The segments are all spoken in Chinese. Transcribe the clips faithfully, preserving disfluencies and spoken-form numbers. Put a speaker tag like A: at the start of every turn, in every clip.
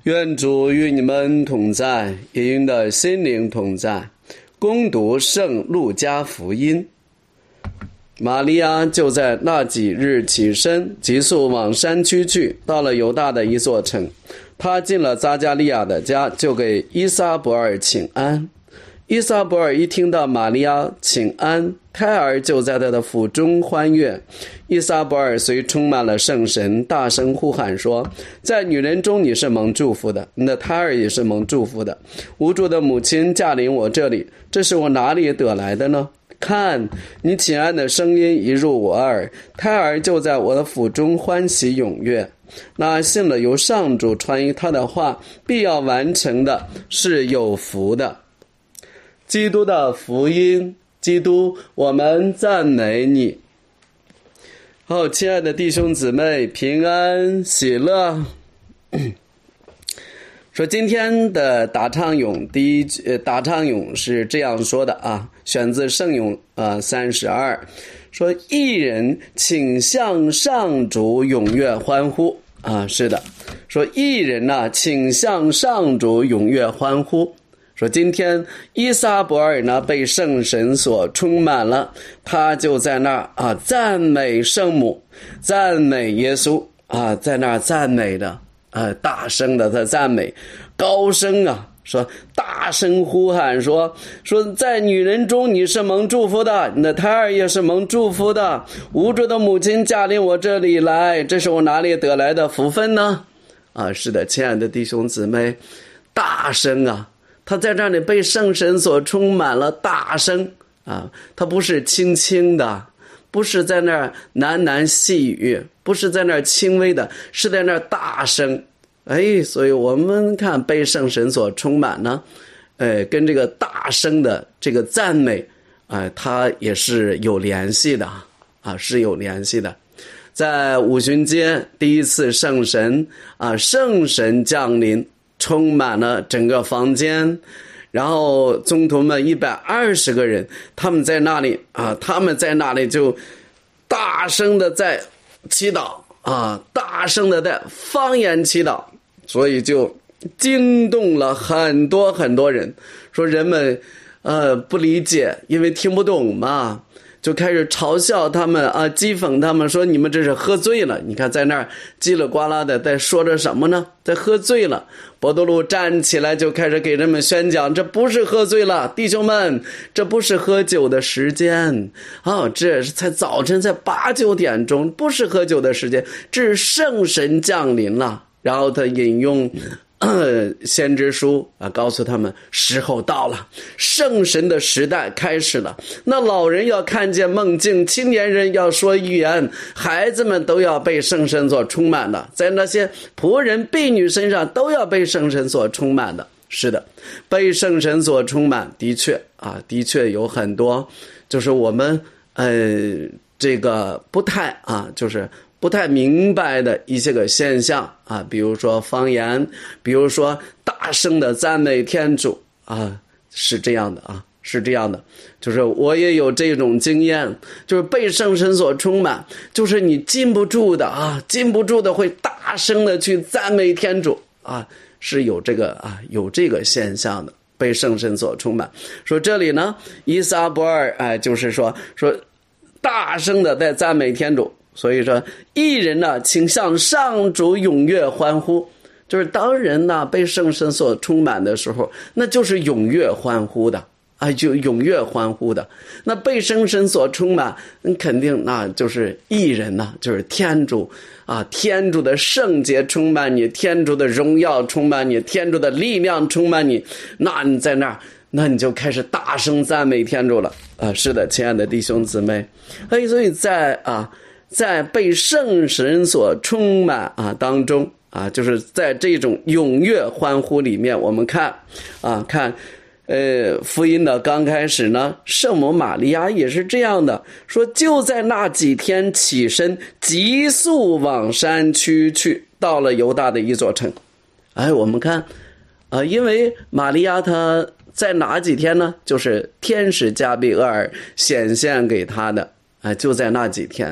A: 愿主与你们同在，也与你的心灵同在。恭读圣路加福音。玛利亚就在那几日起身，急速往山区去，到了犹大的一座城。他进了匝加利亚的家，就给依撒伯尔请安。依撒伯尔一听到玛利亚请安，胎儿就在他的腹中欢悦。依撒伯尔虽充满了圣神，大声呼喊说：在女人中你是蒙祝福的，你的胎儿也是蒙祝福的。无主的母亲驾临我这里，这是我哪里得来的呢？看，你请安的声音一入我耳，胎儿就在我的腹中欢喜踊跃。那信了由上主传于他的话必要完成的，是有福的。基督的福音，基督，我们赞美你。好，亲爱的弟兄姊妹，平安喜乐。说今天的答唱咏，第一句答唱咏是这样说的啊，选自圣咏呃三十二，说义人请向上主踊跃欢呼啊，是的，说义人呢、啊，请向上主踊跃欢呼。说今天依撒伯尔呢被圣神所充满了，他就在那儿啊赞美圣母，赞美耶稣啊，在那儿赞美的啊，大声的在赞美，高声啊说，大声呼喊说说在女人中你是蒙祝福的，你的胎儿也是蒙祝福的。无主的母亲驾临我这里来，这是我哪里得来的福分呢？啊，是的，亲爱的弟兄姊妹，大声啊！他在这里被圣神所充满了，大声啊！他不是轻轻的，不是在那儿喃喃细语，不是在那儿轻微的，是在那儿大声。哎，所以我们看被圣神所充满呢，呃，跟这个大声的这个赞美啊、呃，它也是有联系的啊，是有联系的。在五旬节第一次圣神啊，圣神降临，充满了整个房间，然后宗徒们一百二十个人，他们在那里啊，他们在那里就大声的在祈祷啊，大声的在方言祈祷，所以就惊动了很多很多人。说人们呃不理解，因为听不懂嘛，就开始嘲笑他们啊，讥讽他们，说你们这是喝醉了。你看在那儿叽里呱啦的在说着什么呢？在喝醉了。伯多禄站起来就开始给人们宣讲，这不是喝醉了，弟兄们，这不是喝酒的时间啊，这是才早晨在八九点钟，不是喝酒的时间，这是圣神降临了。然后他引用先知书啊，告诉他们时候到了，圣神的时代开始了。那老人要看见梦境，青年人要说预言，孩子们都要被圣神所充满的，在那些仆人婢女身上都要被圣神所充满的。是的，被圣神所充满，的确啊，的确有很多，就是我们呃这个不太啊，就是不太明白的一些个现象啊，比如说方言，比如说大声的赞美天主啊，是这样的啊，是这样的，就是我也有这种经验，就是被圣神所充满，就是你禁不住的啊，禁不住的会大声的去赞美天主啊，是有这个啊，有这个现象的，被圣神所充满。说这里呢，依撒伯尔哎，就是说说大声的在赞美天主。所以说义人呢，请向上主踊跃欢呼，就是当人呢被圣神所充满的时候，那就是踊跃欢呼的啊，就踊跃欢呼的。那被圣神所充满，肯定那就是义人呢，就是天主啊，天主的圣洁充满你，天主的荣耀充满你，天主的力量充满你，那你在那儿，那你就开始大声赞美天主了啊！是的，亲爱的弟兄姊妹，所以在啊。在被圣神所充满啊当中啊，就是在这种踊跃欢呼里面，我们看啊看呃福音的刚开始呢，圣母玛利亚也是这样的，说就在那几天起身，急速往山区去，到了犹大的一座城。哎，我们看啊，因为玛利亚她在哪几天呢？就是天使加俾额尔显现给她的啊，就在那几天。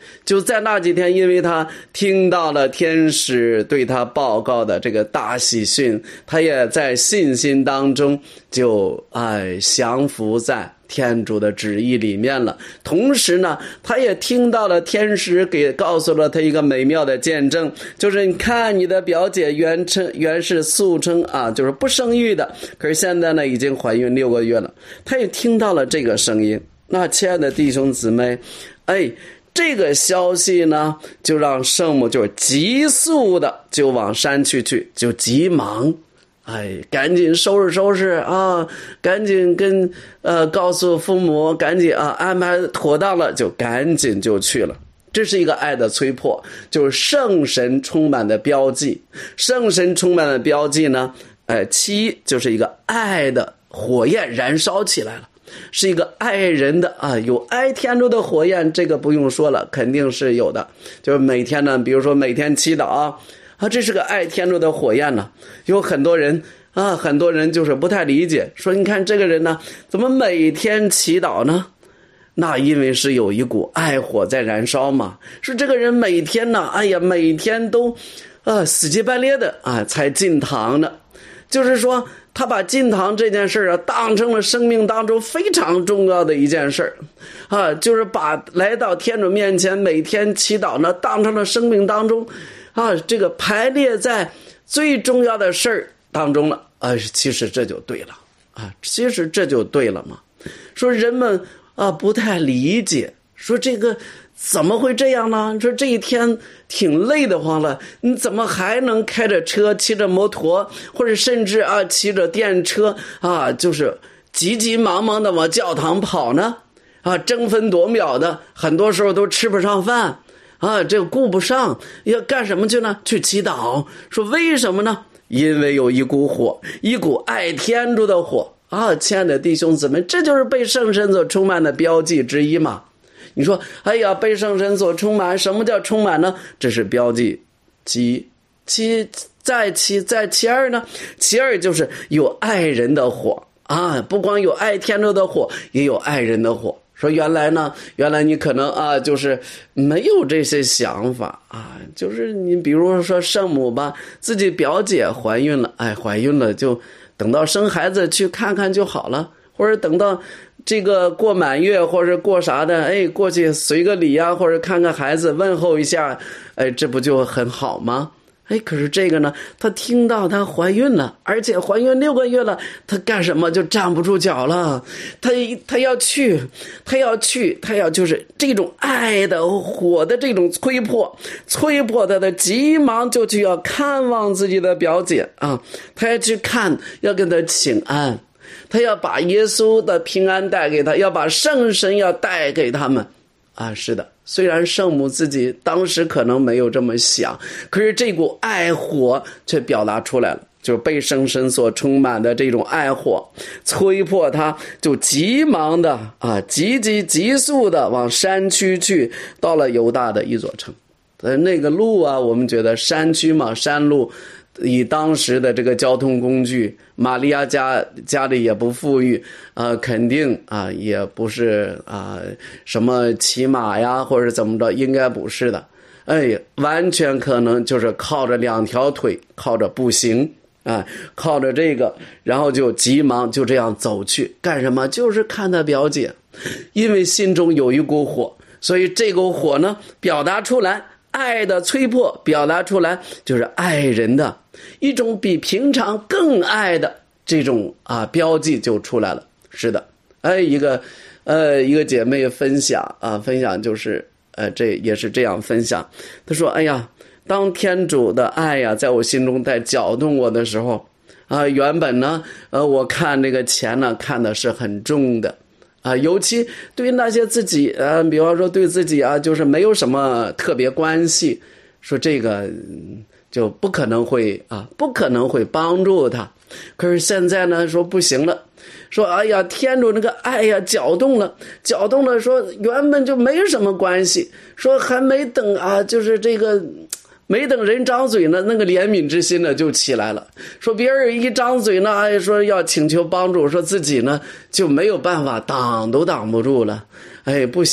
A: 就在那几天，因为他听到了天使对他报告的这个大喜讯，他也在信心当中就哎降服在天主的旨意里面了。同时呢，他也听到了天使给告诉了他一个美妙的见证，就是你看你的表姐原称原是素称啊，就是不生育的，可是现在呢已经怀孕六个月了。他也听到了这个声音。那亲爱的弟兄姊妹，哎。这个消息呢，就让圣母就急速的就往山区去，就急忙，哎，赶紧收拾收拾啊，赶紧跟呃告诉父母，赶紧啊安排妥当了，就赶紧就去了。这是一个爱的催迫，就是圣神充满的标记。圣神充满的标记呢，呃，其一就是一个爱的火焰燃烧起来了。是一个爱人的啊，有爱天主的火焰，这个不用说了，肯定是有的。就是每天呢，比如说每天祈祷啊，啊，这是个爱天主的火焰呢。有很多人啊，很多人就是不太理解，说你看这个人呢，怎么每天祈祷呢？那因为是有一股爱火在燃烧嘛。说这个人每天呢，哎呀，每天都啊死乞白赖的啊才进堂的，就是说。他把进堂这件事啊当成了生命当中非常重要的一件事啊，就是把来到天主面前每天祈祷呢当成了生命当中啊这个排列在最重要的事儿当中了啊，其实这就对了啊，其实这就对了嘛。说人们啊不太理解，说这个怎么会这样呢？说这一天挺累得慌了，你怎么还能开着车骑着摩托，或者甚至啊骑着电车啊，就是急急忙忙的往教堂跑呢？啊，争分夺秒的，很多时候都吃不上饭啊，这个顾不上，要干什么去呢？去祈祷。说为什么呢？因为有一股火，一股爱天主的火啊！亲爱的弟兄姊妹，这就是被圣神所充满的标记之一嘛。你说哎呀，被圣神所充满，什么叫充满呢？这是标记。其其再其再其二呢？其二就是有爱人的火啊，不光有爱天主的火，也有爱人的火。说原来呢，原来你可能啊，就是没有这些想法啊，就是你比如说圣母吧，自己表姐怀孕了，哎，怀孕了就等到生孩子去看看就好了，或者等到这个过满月或者过啥的，哎，过去随个礼啊，或者看看孩子问候一下，哎，这不就很好吗？哎，可是这个呢，她听到她怀孕了，而且怀孕六个月了，她干什么就站不住脚了？她她要去，她要去，她要就是这种爱的火的这种催迫，催迫她的急忙就去要看望自己的表姐啊，她要去看，要跟她请安，她要把耶稣的平安带给她，要把圣神要带给他们啊，是的。虽然圣母自己当时可能没有这么想，可是这股爱火却表达出来了，就是被圣神所充满的这种爱火催迫他就急忙的啊急急急速的往山区去，到了犹大的一座城。那个路啊，我们觉得山区嘛，山路以当时的这个交通工具，玛利亚家家里也不富裕啊、呃，肯定啊也不是啊什么骑马呀或者怎么着，应该不是的。哎，完全可能就是靠着两条腿，靠着步行啊，靠着这个，然后就急忙就这样走去干什么？就是看他表姐，因为心中有一股火，所以这股火呢表达出来。爱的催迫表达出来，就是爱人的一种比平常更爱的这种啊标记就出来了。是的，哎，一个呃一个姐妹分享啊，分享就是呃这也是这样分享。她说：“哎呀，当天主的爱呀，在我心中在搅动我的时候啊，原本呢，呃，我看这个钱呢看的是很重的。”啊，尤其对那些自己呃，比方说对自己啊，就是没有什么特别关系，说这个就不可能会啊，不可能会帮助他。可是现在呢，说不行了，说哎呀，天主那个爱呀，搅动了，搅动了，说原本就没什么关系，说还没等啊，就是这个。没等人张嘴呢，那个怜悯之心呢就起来了。说别人一张嘴呢，哎，说要请求帮助，说自己呢就没有办法，挡都挡不住了。哎，不行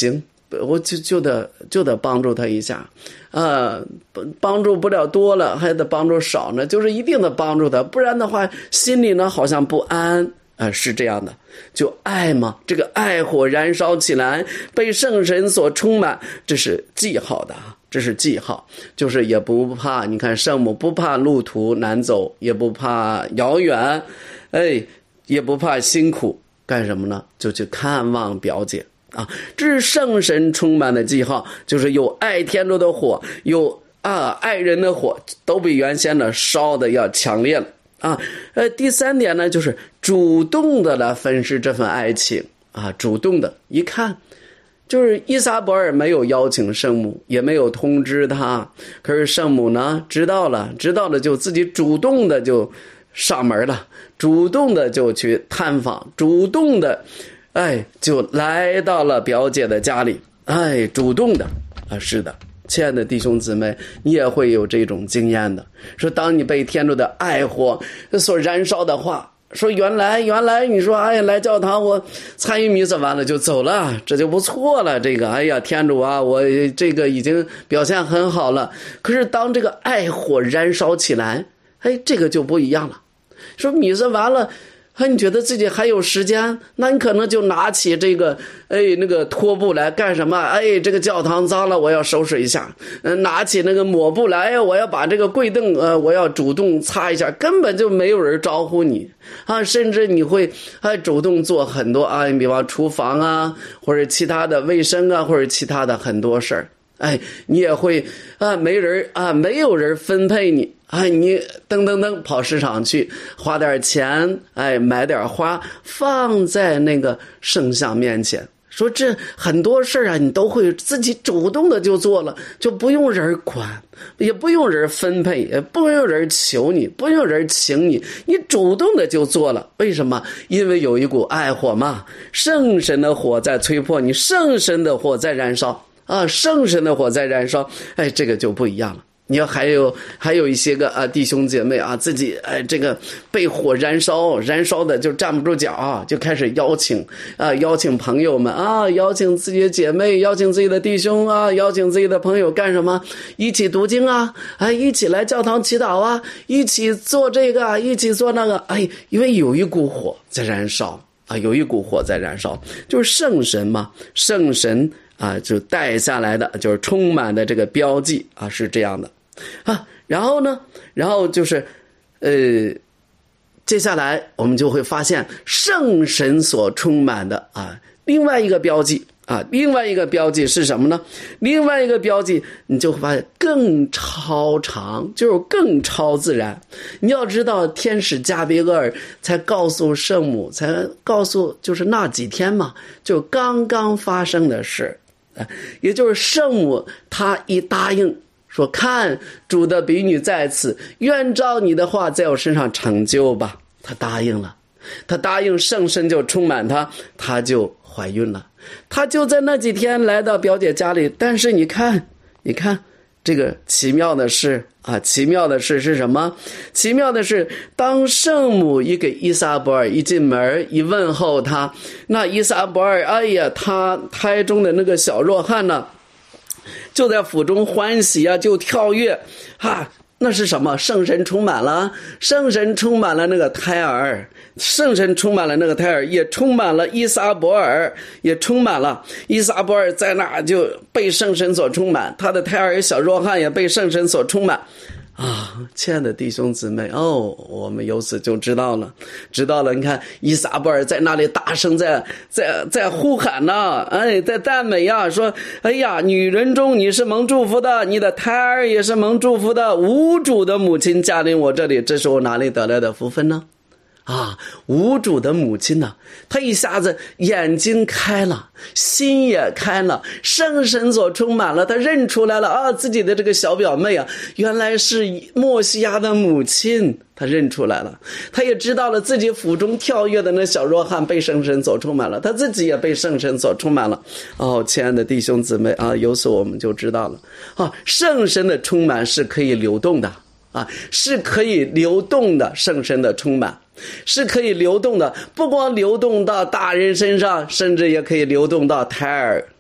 A: 我就就得就得帮助他一下，呃，帮助不了多了，还得帮助少呢，就是一定的帮助他，不然的话，心里呢好像不安啊、呃，是这样的。就爱嘛，这个爱火燃烧起来，被圣神所充满，这是记号的啊，这是记号，就是也不怕，你看圣母不怕路途难走，也不怕遥远，哎，也不怕辛苦，干什么呢？就去看望表姐。啊，这是圣神充满的记号，就是有爱天主的火，有啊爱人的火，都比原先的烧的要强烈了啊。呃，第三点呢，就是主动的来分施这份爱情啊，主动的，一看就是伊撒伯尔没有邀请圣母，也没有通知他，可是圣母呢知道了，知道了就自己主动的就上门了，主动的就去探访，主动的。哎，就来到了表姐的家里，哎，主动的啊，是的，亲爱的弟兄姊妹，你也会有这种经验的。说，当你被天主的爱火所燃烧的话，说原来原来你说，哎呀，来教堂我参与弥撒完了就走了，这就不错了。这个，哎呀，天主啊，我这个已经表现很好了。可是当这个爱火燃烧起来，哎，这个就不一样了。说弥撒完了。哎，你觉得自己还有时间？那你可能就拿起这个，哎，那个拖布来干什么？哎，这个教堂脏了，我要收拾一下。嗯，拿起那个抹布来，我要把这个柜凳，呃，我要主动擦一下。根本就没有人招呼你啊，甚至你会还主动做很多啊，你比方厨房啊，或者其他的卫生啊，或者其他的很多事儿。哎，你也会啊，没人啊，没有人分配你。哎，你噔噔噔跑市场去，花点钱，哎，买点花，放在那个圣像面前，说这很多事啊，你都会自己主动的就做了，就不用人管，也不用人分配，也不用人求你，不用人请你，你主动的就做了。为什么？因为有一股爱火嘛，圣神的火在吹破你，圣神的火在燃烧啊，圣神的火在燃烧，哎，这个就不一样了。你要还有还有一些个啊弟兄姐妹啊，自己哎这个被火燃烧燃烧的就站不住脚、啊，就开始邀请啊邀请朋友们啊，邀请自己的姐妹，邀请自己的弟兄啊，邀请自己的朋友干什么？一起读经啊，哎，一起来教堂祈祷啊，一起做这个，一起做那个，哎，因为有一股火在燃烧啊，有一股火在燃烧，就是圣神嘛，圣神啊就带下来的，就是充满的这个标记啊，是这样的。啊，然后呢，然后就是，呃，接下来我们就会发现圣神所充满的啊，另外一个标记啊，另外一个标记是什么呢？另外一个标记你就会发现更超常，就是更超自然。你要知道，天使加俾厄尔才告诉圣母，才告诉就是那几天嘛，就刚刚发生的事，啊，也就是圣母她一答应。说看主的婢女在此，愿照你的话在我身上成就吧。他答应了，他答应圣神就充满他，他就怀孕了。他就在那几天来到表姐家里，但是你看，你看这个奇妙的事啊，奇妙的事是什么？奇妙的是，当圣母一给伊撒伯尔一进门一问候他，那伊撒伯尔，哎呀，他胎中的那个小弱汉呢？就在府中欢喜啊，就跳跃啊，那是什么？圣神充满了，圣神充满了那个胎儿，圣神充满了那个胎儿，也充满了伊撒伯尔，也充满了伊撒伯尔在那就被圣神所充满，他的胎儿小若翰也被圣神所充满。啊，亲爱的弟兄姊妹，哦，我们由此就知道了，知道了。你看，伊撒伯尔在那里大声在在在呼喊呢，哎，在赞美呀，说，哎呀，女人中你是蒙祝福的，你的胎儿也是蒙祝福的，无主的母亲驾临我这里，这是我哪里得来的福分呢？啊，无主的母亲呢，她一下子眼睛开了，心也开了，圣神所充满了，她认出来了啊，自己的这个小表妹啊，原来是默西亚的母亲，她认出来了，她也知道了自己腹中跳跃的那小若翰被圣神所充满了，她自己也被圣神所充满了。哦，亲爱的弟兄姊妹啊，由此我们就知道了啊，圣神的充满是可以流动的啊，是可以流动的，圣神的充满是可以流动的，不光流动到大人身上，甚至也可以流动到胎儿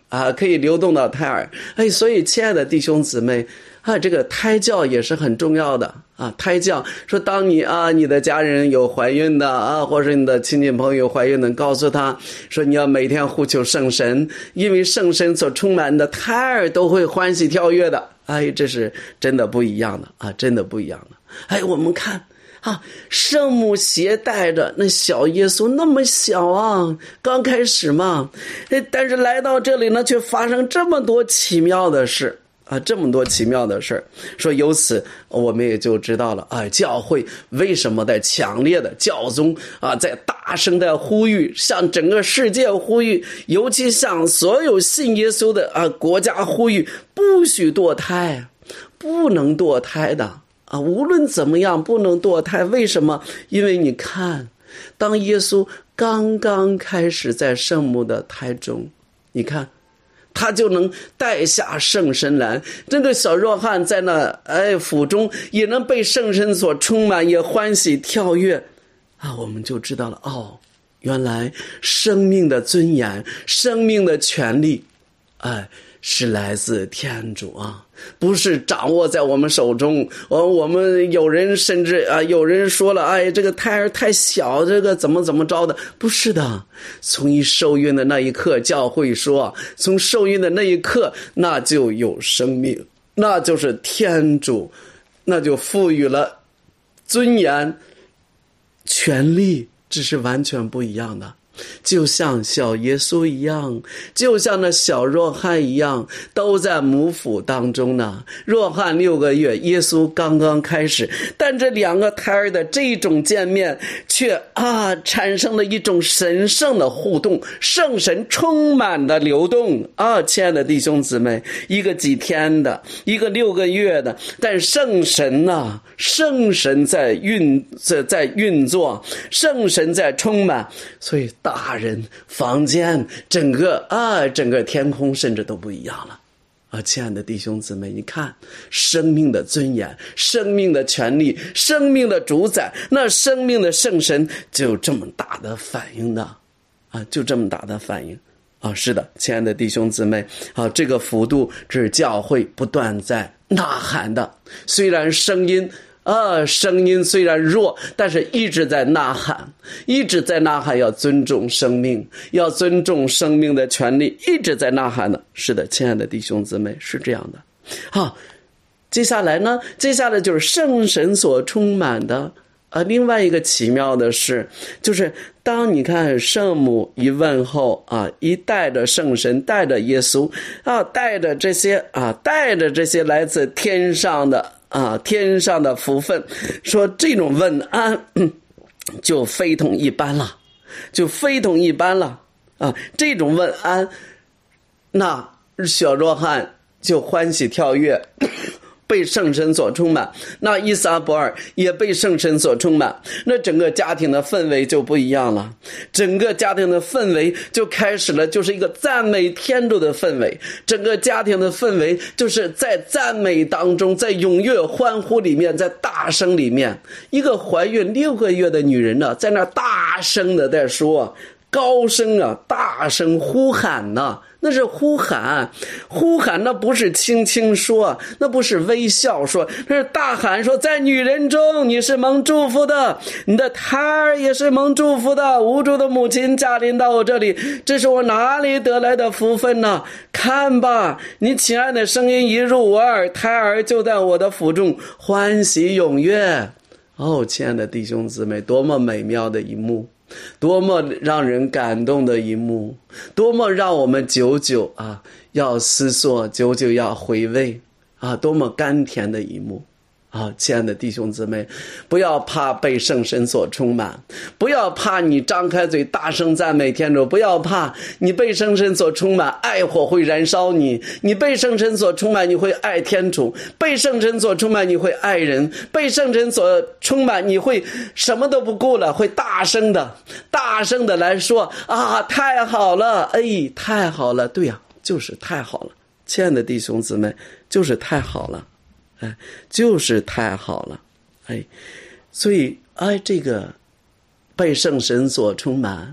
A: 啊，可以流动到胎儿。哎，所以亲爱的弟兄姊妹啊，这个胎教也是很重要的啊。胎教说，当你啊，你的家人有怀孕的啊，或者你的亲戚朋友有怀孕的，告诉他说，你要每天呼求圣神，因为圣神所充满的胎儿都会欢喜跳跃的。哎，这是真的不一样的啊，真的不一样的。哎，我们看啊，圣母携带着那小耶稣那么小啊，刚开始嘛，但是来到这里呢，却发生这么多奇妙的事啊，这么多奇妙的事。说由此我们也就知道了啊，教会为什么在强烈的教宗啊，在大声的呼吁，向整个世界呼吁，尤其向所有信耶稣的啊国家呼吁，不许堕胎，不能堕胎的。啊，无论怎么样不能堕胎。为什么？因为你看，当耶稣刚刚开始在圣母的胎中，你看他就能带下圣神来。这个小若翰在那哎腹中也能被圣神所充满，也欢喜跳跃啊，我们就知道了哦，原来生命的尊严，生命的权利，哎，是来自天主啊，不是掌握在我们手中。我我们有人甚至啊，有人说了，哎，这个胎儿太小，这个怎么怎么着的？不是的，从一受孕的那一刻，教会说，从受孕的那一刻，那就有生命，那就是天主，那就赋予了尊严、权利，这是完全不一样的。就像小耶稣一样，就像那小若翰一样，都在母腹当中呢。若翰六个月，耶稣刚刚开始，但这两个胎儿的这种见面却啊产生了一种神圣的互动，圣神充满的流动啊！亲爱的弟兄姊妹，一个几天的，一个六个月的，但圣神啊，圣神在运在在运作，圣神在充满，所以大人房间整个啊整个天空甚至都不一样了啊！亲爱的弟兄姊妹，你看生命的尊严，生命的权利，生命的主宰，那生命的圣神就这么大的反应的啊，就这么大的反应啊！是的，亲爱的弟兄姊妹啊，这个幅度是教会不断在呐喊的，虽然声音啊，声音虽然弱，但是一直在呐喊，一直在呐喊，要尊重生命，要尊重生命的权利，一直在呐喊的。是的，亲爱的弟兄姊妹，是这样的。好，接下来呢，接下来就是圣神所充满的啊。另外一个奇妙的是，就是当你看圣母一问候啊，一带着圣神，带着耶稣啊，带着这些啊，带着这些来自天上的。啊，天上的福分，说这种问安、嗯、就非同一般了，就非同一般了啊！这种问安，那小若翰就欢喜跳跃，被圣神所充满，那伊撒伯尔也被圣神所充满，那整个家庭的氛围就不一样了，整个家庭的氛围就开始了，就是一个赞美天主的氛围，整个家庭的氛围就是在赞美当中，在踊跃欢呼里面，在大声里面，一个怀孕六个月的女人呢，在那大声的在说，高声啊，大声呼喊呢、啊，那是呼喊，呼喊那不是轻轻说，那不是微笑说，那是大喊说，在女人中你是蒙祝福的，你的胎儿也是蒙祝福的，无助的母亲驾临到我这里，这是我哪里得来的福分呢？看吧，你亲爱的声音一入我耳，胎儿就在我的腹中欢喜踊跃。哦，亲爱的弟兄姊妹，多么美妙的一幕，多么让人感动的一幕，多么让我们久久啊要思索，久久要回味啊，多么甘甜的一幕啊！亲爱的弟兄姊妹，不要怕被圣神所充满，不要怕你张开嘴大声赞美天主，不要怕你被圣神所充满，爱火会燃烧你，你被圣神所充满，你会爱天主，被圣神所充满，你会爱人，被圣神所充满，你会什么都不顾了，会大声的大声的来说啊，太好了，哎，太好了，对呀、啊，就是太好了，亲爱的弟兄姊妹，就是太好了，哎，就是太好了，哎，所以哎，这个被圣神所充满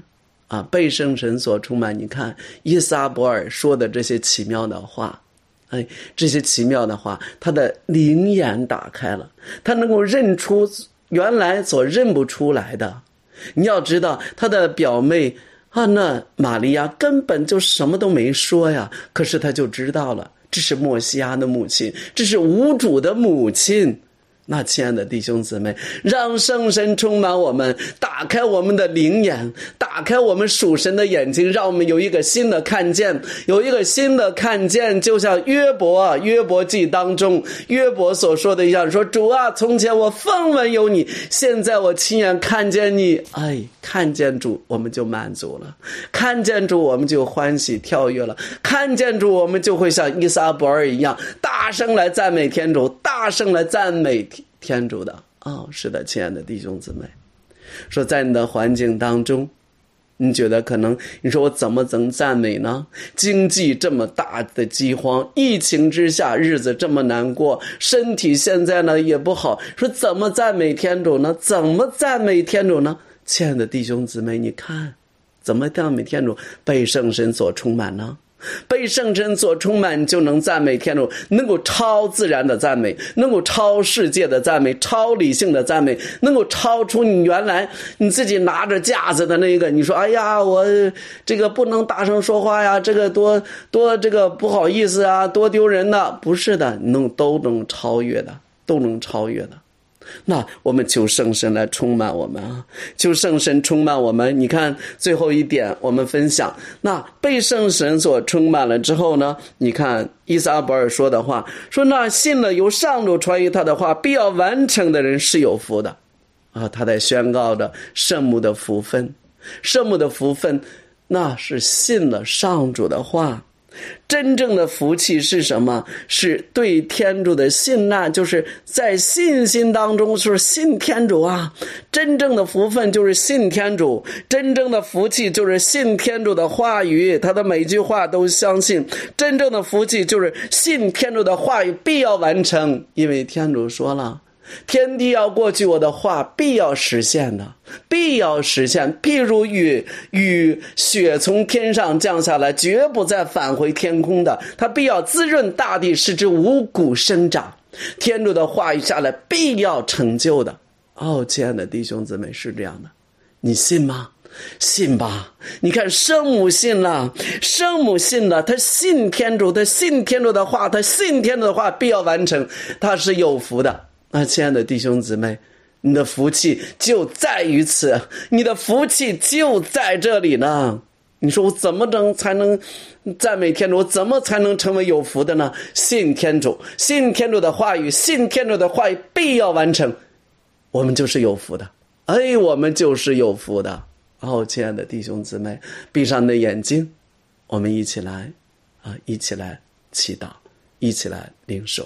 A: 啊，被圣神所充满。你看伊撒伯尔说的这些奇妙的话，哎，这些奇妙的话，他的灵眼打开了，他能够认出原来所认不出来的。你要知道，他的表妹啊，那玛利亚根本就什么都没说呀，可是他就知道了，这是默西亚的母亲，这是无主的母亲。那亲爱的弟兄姊妹，让圣神充满我们，打开我们的灵眼，打开我们属神的眼睛，让我们有一个新的看见，有一个新的看见。就像约伯啊，约伯记当中约伯所说的一样，说主啊，从前我风闻有你，现在我亲眼看见你。哎，看见主我们就满足了，看见主我们就欢喜跳跃了，看见主我们就会像伊撒伯尔一样大声来赞美天主，大声来赞美天主的。哦，是的，亲爱的弟兄姊妹，说在你的环境当中，你觉得可能你说我怎么能赞美呢？经济这么大的饥荒，疫情之下日子这么难过，身体现在呢也不好，说怎么赞美天主呢？怎么赞美天主呢？亲爱的弟兄姊妹，你看怎么赞美天主？被圣神所充满呢？被圣神所充满，就能赞美天主，能够超自然的赞美，能够超世界的赞美，超理性的赞美，能够超出你原来你自己拿着架子的那个，你说哎呀，我这个不能大声说话呀，这个多多这个不好意思啊，多丢人的。不是的，能都能超越的，都能超越的。那我们求圣神来充满我们啊，求圣神充满我们。你看最后一点我们分享，那被圣神所充满了之后呢，你看伊撒伯尔说的话，说那信了由上主传于他的话必要完成的人是有福的啊，他在宣告着圣母的福分，圣母的福分那是信了上主的话。真正的福气是什么？是对天主的信赖，就是在信心当中是信天主啊。真正的福分就是信天主，真正的福气就是信天主的话语，他的每句话都相信。真正的福气就是信天主的话语必要完成，因为天主说了，天地要过去，我的话必要实现的，必要实现。譬如雨雨雪从天上降下来，绝不再返回天空的，它必要滋润大地，使之五谷生长。天主的话语下来，必要成就的。哦，亲爱的弟兄姊妹，是这样的，你信吗？信吧。你看圣母信了，圣母信了，他信天主，他信天主的话，他信天主的话必要完成，他是有福的。那亲爱的弟兄姊妹，你的福气就在于此，你的福气就在这里呢。你说我怎么能才能赞美天主？我怎么才能成为有福的呢？信天主，信天主的话语，信天主的话语必要完成，我们就是有福的。哎，我们就是有福的。哦，亲爱的弟兄姊妹，闭上你的眼睛，我们一起来啊，一起来祈祷，一起来领受。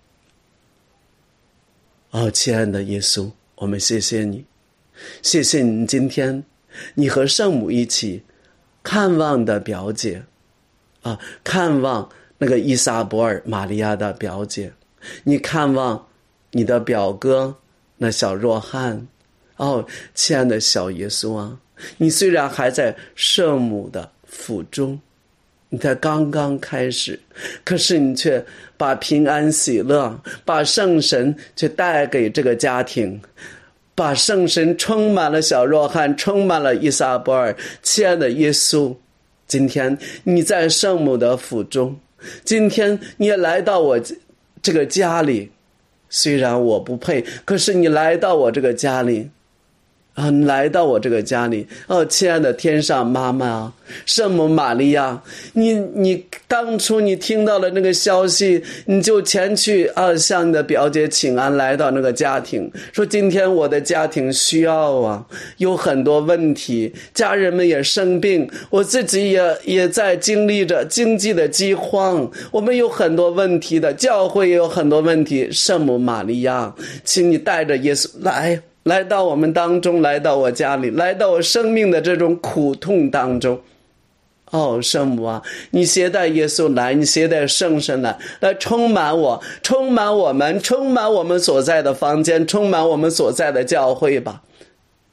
A: 哦，亲爱的耶稣，我们谢谢你，谢谢你今天你和圣母一起看望的表姐啊，看望那个伊撒伯尔玛利亚的表姐，你看望你的表哥那小若翰。哦，亲爱的小耶稣啊，你虽然还在圣母的腹中，你才刚刚开始，可是你却把平安喜乐，把圣神却带给这个家庭，把圣神充满了小若翰，充满了伊撒伯尔。亲爱的耶稣，今天你在圣母的腹中，今天你也来到我这个家里，虽然我不配，可是你来到我这个家里啊，来到我这个家里。哦，亲爱的天上妈妈啊，圣母玛利亚，你你当初你听到了那个消息，你就前去啊，向你的表姐请安，来到那个家庭，说今天我的家庭需要啊，有很多问题，家人们也生病，我自己也也在经历着经济的饥荒，我们有很多问题的，教会也有很多问题。圣母玛利亚，请你带着耶稣来来到我们当中，来到我家里，来到我生命的这种苦痛当中。哦，圣母啊，你携带耶稣来，你携带圣神来，来充满我，充满我们，充满我们所在的房间，充满我们所在的教会吧。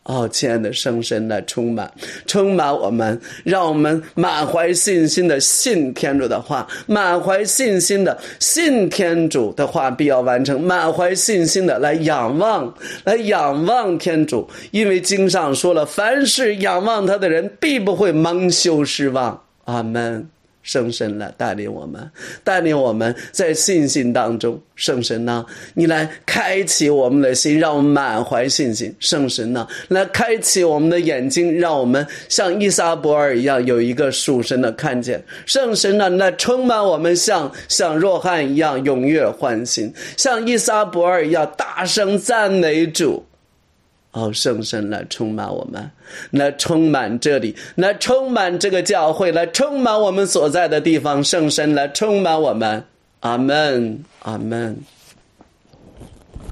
A: 哦，亲爱的圣神来充满充满我们，让我们满怀信心的信天主的话，满怀信心的信天主的话必要完成，满怀信心的来仰望来仰望天主，因为经上说了，凡是仰望他的人必不会蒙羞失望。阿们。圣神来带领我们，带领我们在信心当中。圣神呢，你来开启我们的心，让我们满怀信心。圣神呢，来开启我们的眼睛，让我们像伊撒伯尔一样有一个属神的看见。圣神呢，来充满我们，像像若翰一样踊跃欢欣，像伊撒伯尔一样大声赞美主。哦，圣神来充满我们，来充满这里，来充满这个教会，来充满我们所在的地方。圣神来充满我们。阿们，阿们。